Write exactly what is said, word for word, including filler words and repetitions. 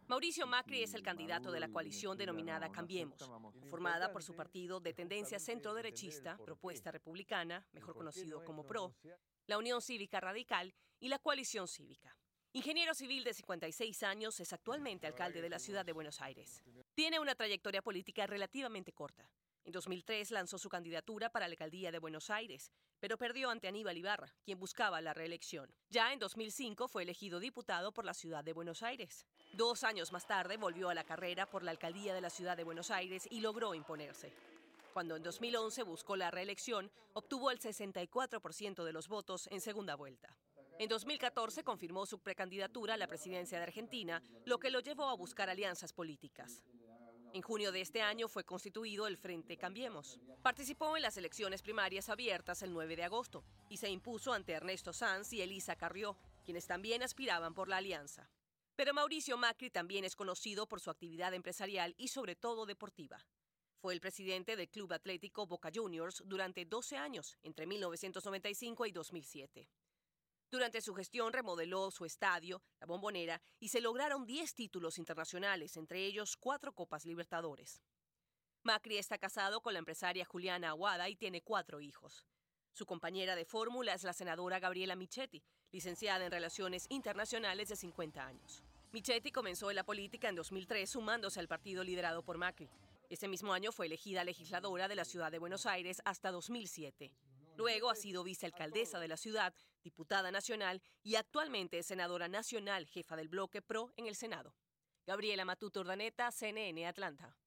Mauricio Macri es el candidato de la coalición denominada Cambiemos, formada por su partido de tendencia centro-derechista, Propuesta Republicana, mejor conocido como PRO, la Unión Cívica Radical y la Coalición Cívica. Ingeniero civil de cincuenta y seis años, es actualmente alcalde de la ciudad de Buenos Aires. Tiene una trayectoria política relativamente corta. En dos mil tres lanzó su candidatura para la alcaldía de Buenos Aires, pero perdió ante Aníbal Ibarra, quien buscaba la reelección. Ya en dos mil cinco fue elegido diputado por la ciudad de Buenos Aires. Dos años más tarde volvió a la carrera por la alcaldía de la ciudad de Buenos Aires y logró imponerse. Cuando en dos mil once buscó la reelección, obtuvo el sesenta y cuatro por ciento de los votos en segunda vuelta. En dos mil catorce confirmó su precandidatura a la presidencia de Argentina, lo que lo llevó a buscar alianzas políticas. En junio de este año fue constituido el Frente Cambiemos. Participó en las elecciones primarias abiertas el nueve de agosto y se impuso ante Ernesto Sanz y Elisa Carrió, quienes también aspiraban por la alianza. Pero Mauricio Macri también es conocido por su actividad empresarial y sobre todo deportiva. Fue el presidente del Club Atlético Boca Juniors durante doce años, entre mil novecientos noventa y cinco y dos mil siete. Durante su gestión remodeló su estadio, la Bombonera, y se lograron diez títulos internacionales, entre ellos cuatro Copas Libertadores. Macri está casado con la empresaria Juliana Aguada y tiene cuatro hijos. Su compañera de fórmula es la senadora Gabriela Michetti, licenciada en Relaciones Internacionales de cincuenta años. Michetti comenzó en la política en dos mil tres sumándose al partido liderado por Macri. Ese mismo año fue elegida legisladora de la ciudad de Buenos Aires hasta dos mil siete. Luego ha sido vicealcaldesa de la ciudad, diputada nacional y actualmente es senadora nacional, jefa del bloque PRO en el Senado. Gabriela Matute Urdaneta, C N N Atlanta.